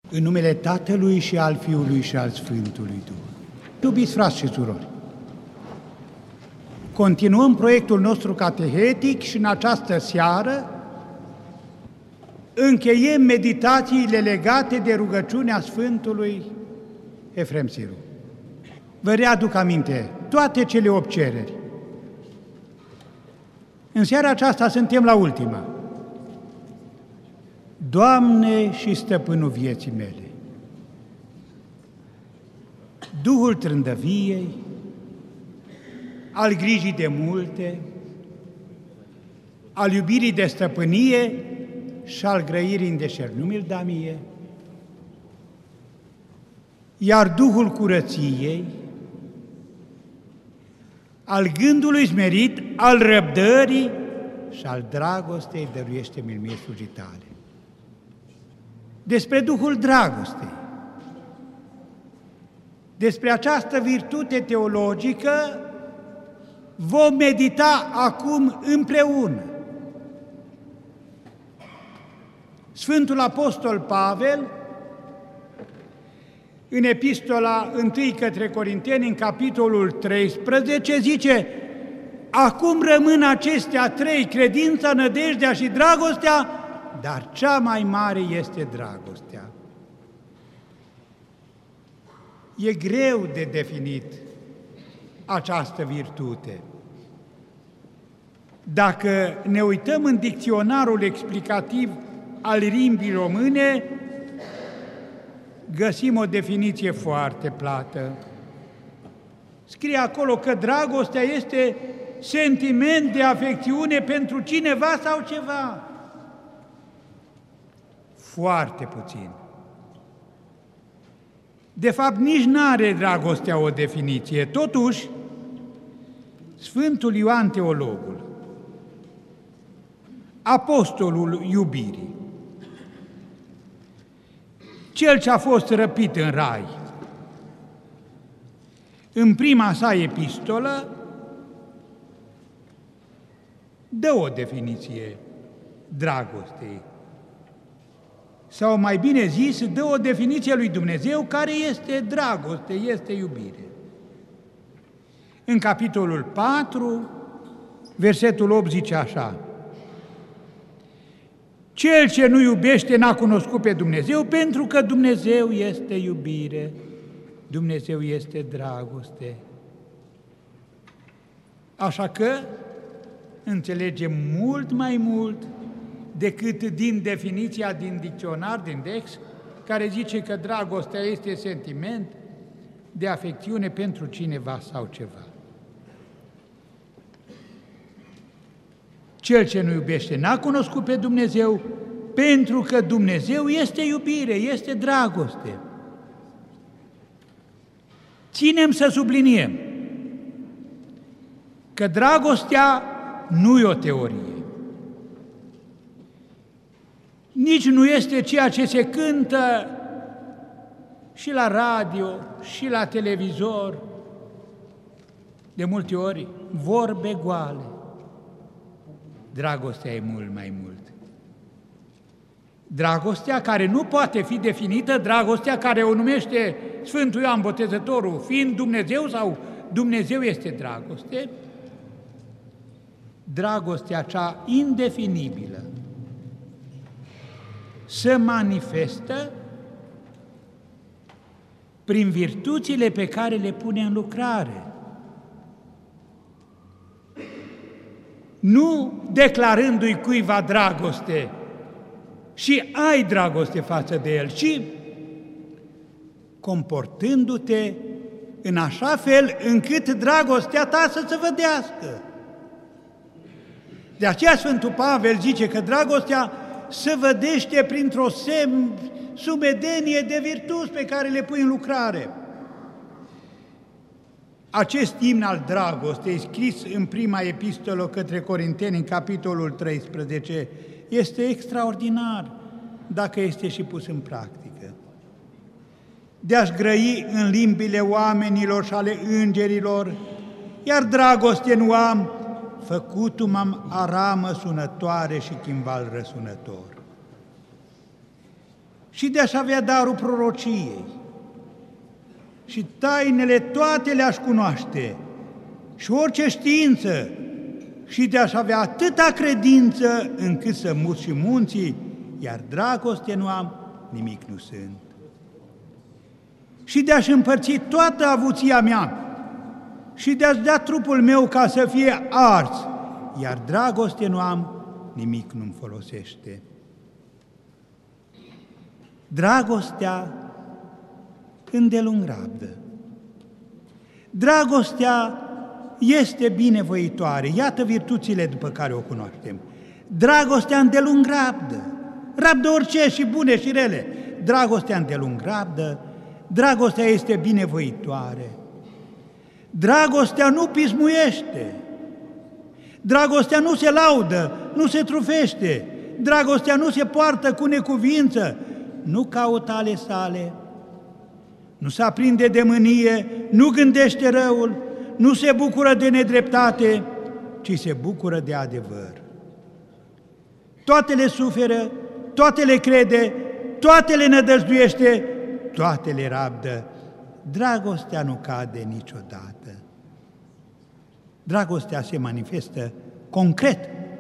În numele Tatălui și al Fiului și al Sfântului Duh. Iubiți frați și surori, continuăm proiectul nostru catehetic și în această seară încheiem meditațiile legate de rugăciunea Sfântului Efrem Siru. Vă readuc aminte toate cele 8 cereri. În seara aceasta suntem la ultima. Doamne și Stăpânul vieții mele, Duhul trândăviei, al grijii de multe, al iubirii de stăpânie și al grăirii în deșert, nu mi-l da mie, iar Duhul curăției, al gândului smerit, al răbdării și al dragostei dăruiește-mi mie slujii tale. Despre Duhul dragostei, despre această virtute teologică vom medita acum împreună. Sfântul Apostol Pavel, în epistola 1 către Corinteni, în capitolul 13, zice: acum rămân acestea 3, credința, nădejdea și dragostea, dar cea mai mare este dragostea. E greu de definit această virtute. Dacă ne uităm în dicționarul explicativ al limbii române, găsim o definiție foarte plată. Scrie acolo că dragostea este sentiment de afecțiune pentru cineva sau ceva. Foarte puțin. De fapt, nici n-are dragostea o definiție. Totuși, Sfântul Ioan Teologul, apostolul iubirii, cel ce a fost răpit în rai, în prima sa epistolă, dă o definiție dragostei. Sau mai bine zis, dă o definiție lui Dumnezeu care este dragoste, este iubire. În capitolul 4, versetul 8 zice așa: cel ce nu iubește n-a cunoscut pe Dumnezeu, pentru că Dumnezeu este iubire, Dumnezeu este dragoste. Așa că înțelegem mult mai mult decât din definiția din dicționar, din Dex, care zice că dragostea este sentiment de afecțiune pentru cineva sau ceva. Cel ce nu iubește n-a cunoscut pe Dumnezeu, pentru că Dumnezeu este iubire, este dragoste. Ținem să subliniem că dragostea nu e o teorie. Nici nu este ceea ce se cântă și la radio, și la televizor, de multe ori vorbe goale. Dragostea e mult mai mult. Dragostea care nu poate fi definită, dragostea care o numește Sfântul Ioan Botezătorul, fiind Dumnezeu sau Dumnezeu este dragoste, dragostea cea indefinibilă se manifestă prin virtuțile pe care le pune în lucrare. Nu declarându-i cuiva dragoste și ai dragoste față de el, ci comportându-te în așa fel încât dragostea ta să se vedească. De aceea Sfântul Pavel zice că dragostea se vedește printr-o sumedenie de virtuți pe care le pui în lucrare. Acest imn al dragostei, scris în prima epistolă către Corinteni, în capitolul 13, este extraordinar dacă este și pus în practică. De a-și grăi în limbile oamenilor și ale îngerilor, iar dragoste nu am, făcutu-m aramă sunătoare și chimbal răsunător. și de a-și avea darul prorociei și tainele toate le-aș cunoaște și orice știință și de a-și avea atâta credință încât să mut și munții, iar dragoste nu am, nimic nu sunt. Și de a-și împărți toată avuția mea și de a-și da trupul meu ca să fie ars, iar dragoste nu am, nimic nu-mi folosește. Dragostea îndelung rabdă. Dragostea este binevoitoare. Iată virtuțile după care o cunoaștem. Dragostea îndelung rabdă. Rabdă orice, și bune și rele. Dragostea îndelung rabdă. Dragostea este binevoitoare. Dragostea nu pismuiește. Dragostea nu se laudă, nu se trufește. Dragostea nu se poartă cu necuvință, nu caută ale sale, nu se aprinde de mânie, nu gândește răul, nu se bucură de nedreptate, ci se bucură de adevăr. Toate le suferă, toate le crede, toate le nădăjduiește, toate le rabdă. Dragostea nu cade niciodată. Dragostea se manifestă concret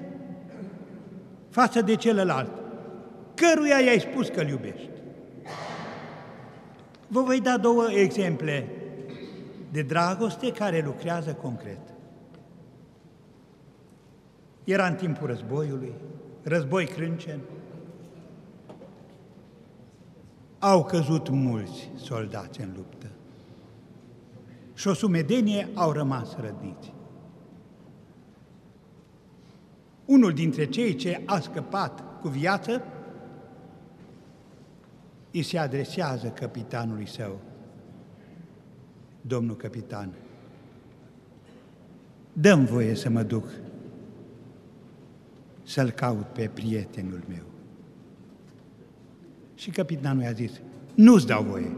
față de celălalt, căruia i-ai spus că îl iubești. Vă voi da 2 exemple de dragoste care lucrează concret. Era în timpul războiului, război crâncen. Au căzut mulți soldați în luptă și o sumedenie au rămas răniți. Unul dintre cei ce a scăpat cu viață îi se adresează capitanului său: domnul capitan, dă-mi voie să mă duc să-l caut pe prietenul meu. Și capitanul i-a zis: nu-ți dau voie.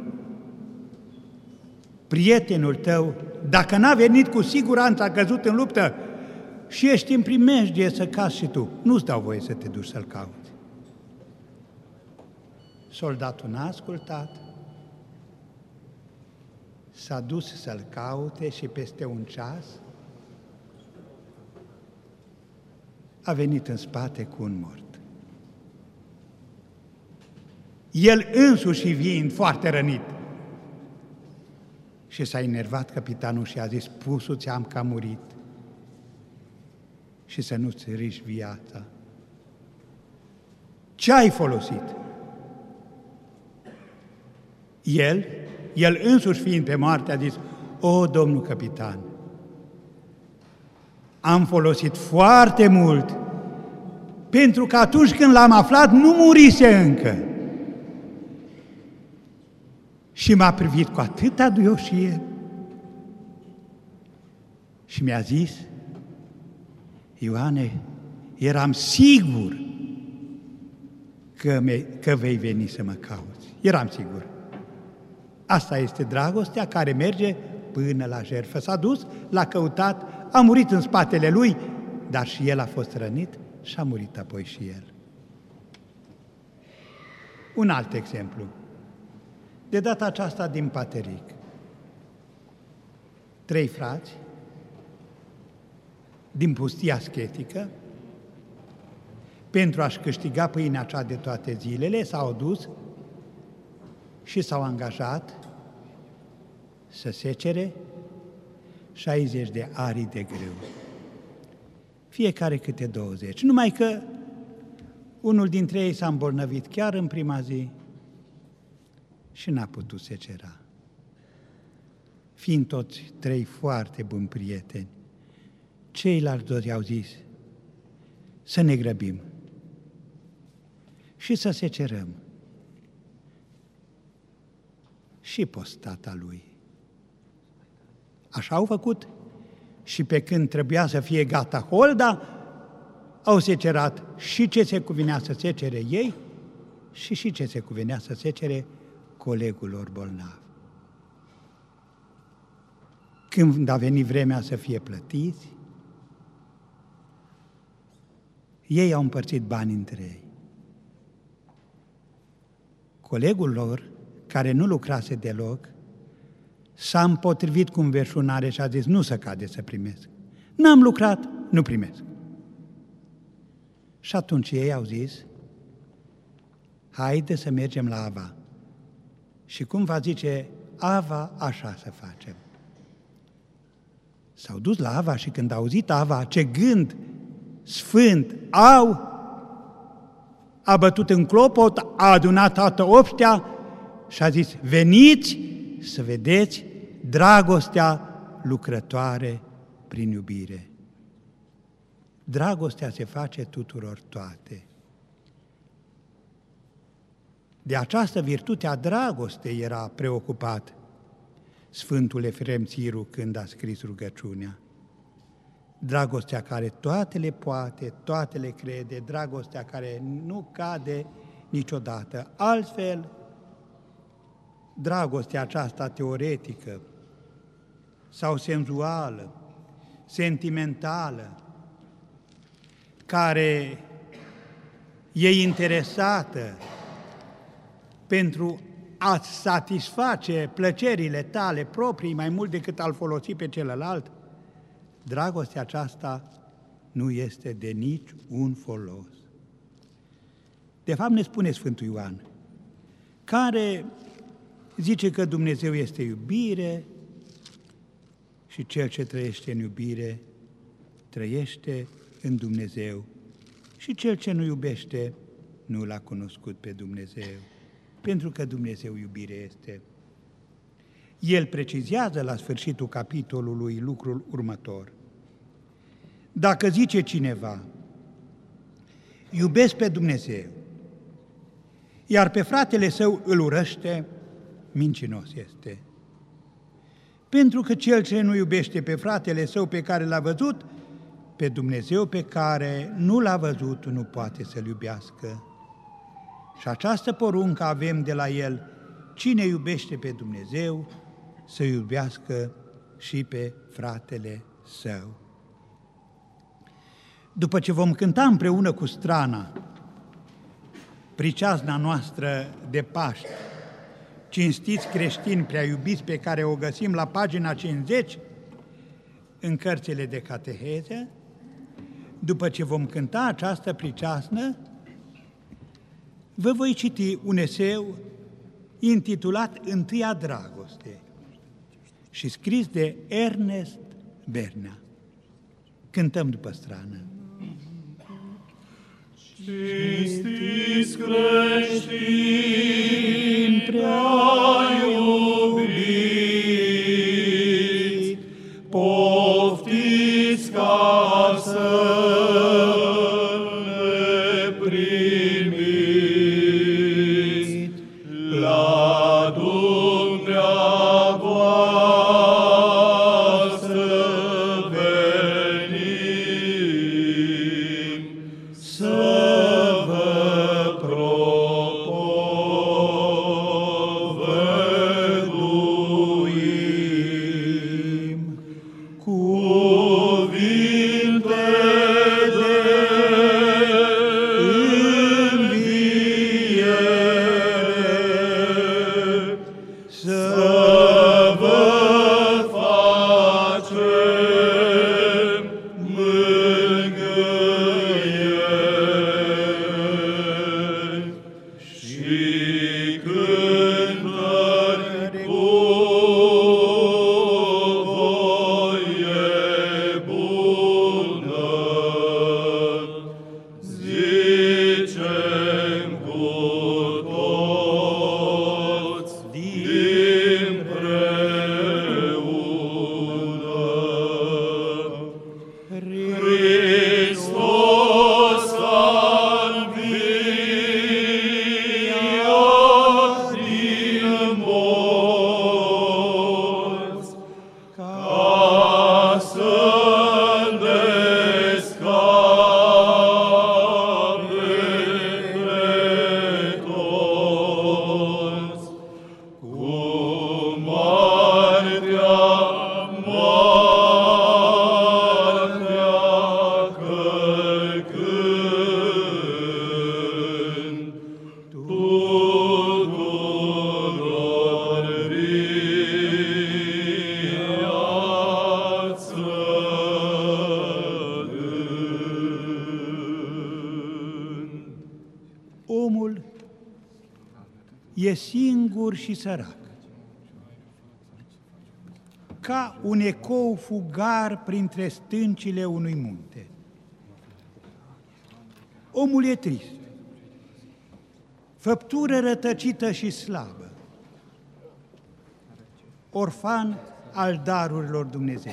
Prietenul tău, dacă n-a venit, cu siguranță a căzut în luptă și ești în primejdie să cazi și tu. Nu-ți dau voie să te duci să-l cauți. Soldatul n-a ascultat, s-a dus să-l caute și peste un ceas a venit în spate cu un mort. El însuși fiind foarte rănit. Și s-a enervat capitanul și a zis: pusul ți-am că a murit și să nu-ți riști viața. Ce ai folosit? El însuși fiind pe moarte a zis: o, domnul capitan, am folosit foarte mult, pentru că atunci când l-am aflat nu murise încă. Și m-a privit cu atâta duioșie și mi-a zis: Ioane, eram sigur că vei veni să mă cauți. Eram sigur. Asta este dragostea care merge până la jertfă. S-a dus, l-a căutat, a murit în spatele lui, dar și el a fost rănit și a murit apoi și el. Un alt exemplu. De data aceasta din Pateric. 3 frați din pustia aschetică, pentru a-și câștiga pâinea cea de toate zilele, s-au dus și s-au angajat să secere 60 de arii de grâu. Fiecare câte 20. Numai că unul dintre ei s-a îmbolnăvit chiar în prima zi și n-a putut secera. Fiind toți 3 foarte buni prieteni, ceilalți 2 au zis: să ne grăbim și să secerăm. Și postata lui. Așa au făcut și pe când trebuia să fie gata holda, au secerat și ce se cuvinea să secere ei și ce se cuvinea să secere colegul lor bolnav. Când a venit vremea să fie plătiți, ei au împărțit bani între ei. Colegul lor, care nu lucrase deloc, s-a împotrivit cu înverșunare și a zis, nu să cade să primesc. N-am lucrat, nu primesc. Și atunci ei au zis, haide să mergem la Ava. Și cum va zice Ava, așa să facem. S-au dus la Ava și când au auzit Ava ce gând sfânt au, a bătut în clopot, a adunat toată obștea și a zis, veniți să vedeți dragostea lucrătoare prin iubire. Dragostea se face tuturor toate. De această virtute a dragostei era preocupat Sfântul Efrem Țiru când a scris rugăciunea. Dragostea care toate le poate, toate le crede, dragostea care nu cade niciodată. Altfel, dragostea aceasta teoretică sau senzuală, sentimentală, care e interesată pentru a satisface plăcerile tale proprii mai mult decât a-l folosi pe celălalt, dragostea aceasta nu este de nici un folos. De fapt, ne spune Sfântul Ioan, care zice că Dumnezeu este iubire și cel ce trăiește în iubire trăiește în Dumnezeu și cel ce nu iubește nu l-a cunoscut pe Dumnezeu, pentru că Dumnezeu iubire este. El precizează la sfârșitul capitolului lucrul următor. Dacă zice cineva, iubesc pe Dumnezeu, iar pe fratele său îl urăște, mincinos este. Pentru că cel ce nu iubește pe fratele său pe care l-a văzut, pe Dumnezeu pe care nu l-a văzut, nu poate să-l iubească. Și această poruncă avem de la el, cine iubește pe Dumnezeu, să iubească și pe fratele său. După ce vom cânta împreună cu strana priceazna noastră de Paști, cinstiți creștini prea iubiți, pe care o găsim la pagina 50 în cărțile de cateheză, după ce vom cânta această priceasnă, vă voi citi un eseu intitulat Întâia Dragoste și scris de Ernest Bernea. Cântăm după strană. Cinstiți creștini prea iubiți, poftiți ca să ne primiți la dumneavoastră venim, să vă propovăduim e singur și sărac, ca un ecou fugar printre stâncile unui munte. Omul e trist, făptură rătăcită și slabă, orfan al darurilor Dumnezeu,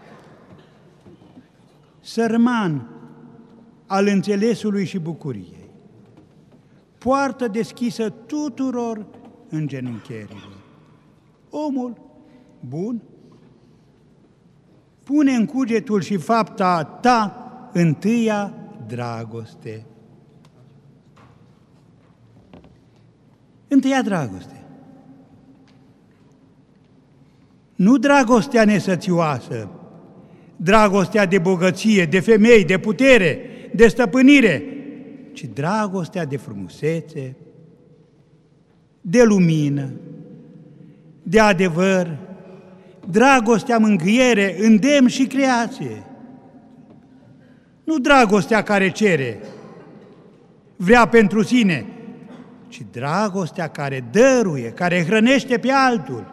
sărman al înțelesului și bucuriei, poartă deschisă tuturor îngenunchierilor. Omul bun pune în cugetul și fapta ta întâia dragoste. Întâia dragoste. Nu dragostea nesățioasă, dragostea de bogăție, de femei, de putere, de stăpânire, ci dragostea de frumusețe, de lumină, de adevăr, dragostea mângâiere, îndemn și creație. Nu dragostea care cere, vrea pentru sine, ci dragostea care dăruie, care hrănește pe altul.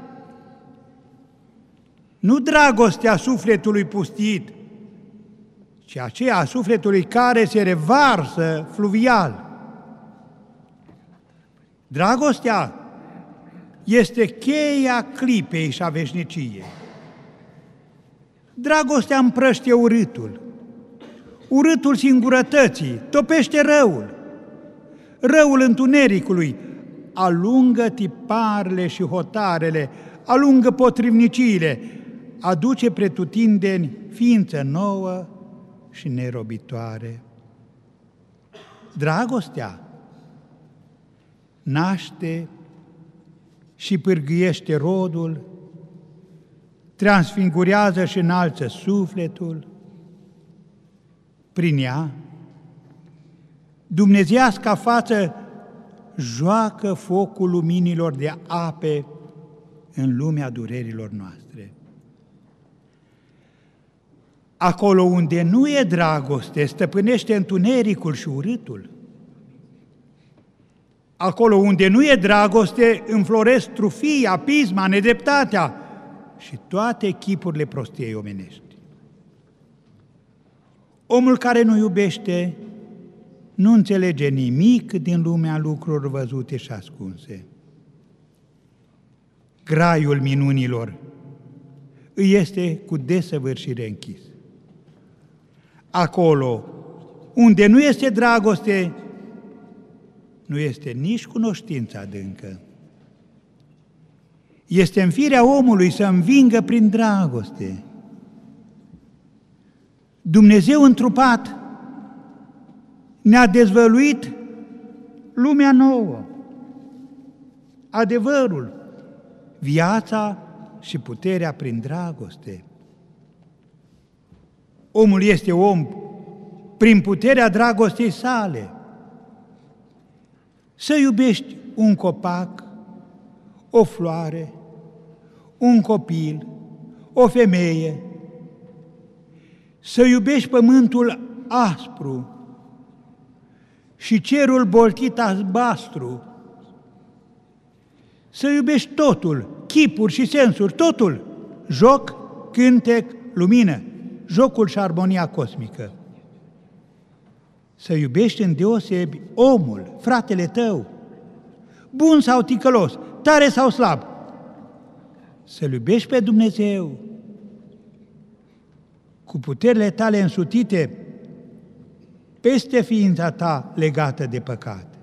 Nu dragostea sufletului pustit, ci aceea a sufletului care se revarsă fluvial. Dragostea este cheia clipei și a veșniciei. Dragostea împrăștie urâtul, urâtul singurătății, topește răul, răul întunericului, alungă tiparele și hotarele, alungă potrivniciile, aduce pretutindeni ființă nouă și nerobitoare. Dragostea naște și pârgâiește rodul, transfigurează și înalță sufletul. Prin ea, dumnezeiasca față joacă focul luminilor de ape în lumea durerilor noastre. Acolo unde nu e dragoste, stăpânește întunericul și urâtul. Acolo unde nu e dragoste, înfloresc trufia, pisma, nedreptatea și toate chipurile prostiei omenești. Omul care nu iubește nu înțelege nimic din lumea lucrurilor văzute și ascunse. Graiul minunilor îi este cu desăvârșire închis. Acolo unde nu este dragoste, nu este nici cunoștință adâncă. Este în firea omului să învingă prin dragoste. Dumnezeu întrupat ne-a dezvăluit lumea nouă, adevărul, viața și puterea prin dragoste. Omul este om prin puterea dragostei sale. Să iubești un copac, o floare, un copil, o femeie, să iubești pământul aspru și cerul boltit albastru, să iubești totul, chipuri și sensuri, totul, joc, cântec, lumină, jocul și armonia cosmică. Să iubești îndeosebi omul, fratele tău, bun sau ticălos, tare sau slab. Să-L iubești pe Dumnezeu cu puterile tale însutite peste ființa ta legată de păcat.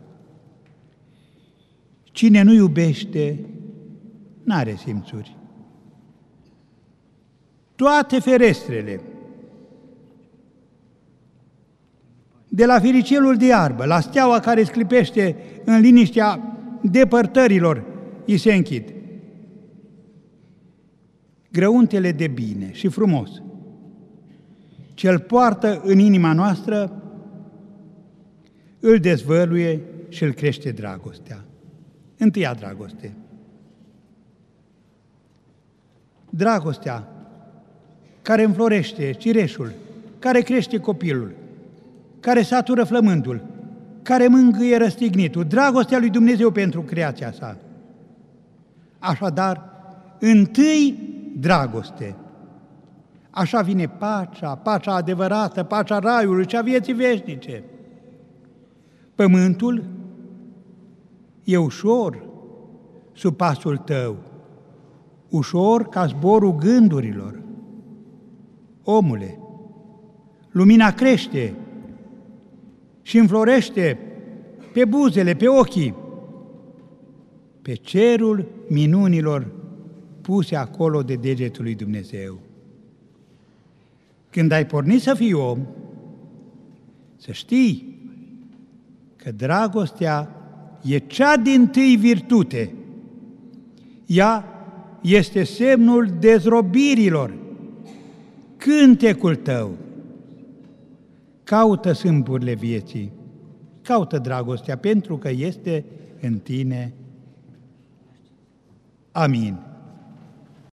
Cine nu iubește, n-are simțuri. Toate ferestrele, de la firicelul de iarbă, la steaua care sclipește în liniștea depărtărilor, îi se închid. Grăuntele de bine și frumos, ce-L poartă în inima noastră, îl dezvăluie și îl crește dragostea. Întâia dragoste. Dragostea care înflorește cireșul, care crește copilul, care satură flămândul, care mângâie răstignitul, dragostea lui Dumnezeu pentru creația sa. Așadar, întâi dragoste. Așa vine pacea adevărată, pacea raiului și a vieții veșnice. Pământul e ușor sub pasul tău, ușor ca zborul gândurilor. Omule, lumina crește și înflorește pe buzele, pe ochii, pe cerul minunilor puse acolo de degetul lui Dumnezeu. Când ai pornit să fii om, să știi că dragostea e cea dintâi virtute. Ea este semnul dezrobirilor, cântecul tău. Caută sâmburile vieții, caută dragostea, pentru că este în tine. Amin.